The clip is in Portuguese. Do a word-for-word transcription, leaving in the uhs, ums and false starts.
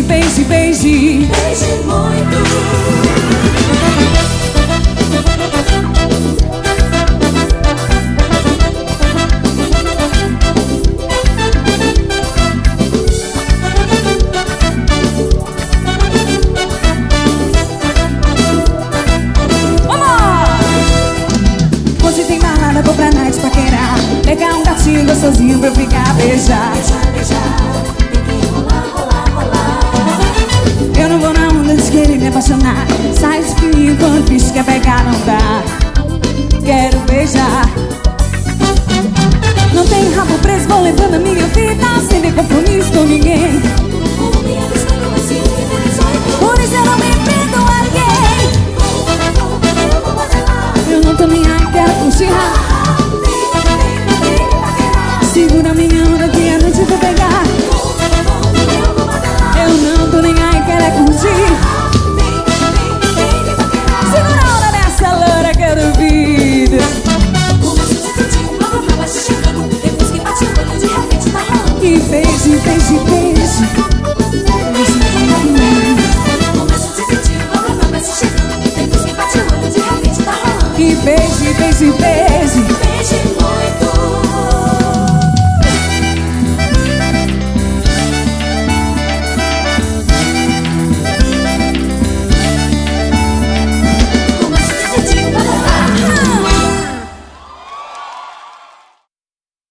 beije, beije. Beije muito. Vou pra night paquerar, pegar um gatinho gostosinho pra eu ficar, beijar. Beijar, beijar, tem que rolar, rolar, rolar. Eu não vou na onda de querer me apaixonar. Sai de fininho quando o bicho quer pegar, não dá. Quero beijar. Não tenho rabo preso, vou levando a minha vida sem ter compromisso com ninguém. Por isso eu não me prendo a ninguém. Eu não tô nem aí, quero curtir. Segura minha onda que a noite vou pegar. Eu não tô nem aí, quero é curtir. Segura a onda dessa loura que eu duvido. E beije, beije, beije. E beije, beije, beije.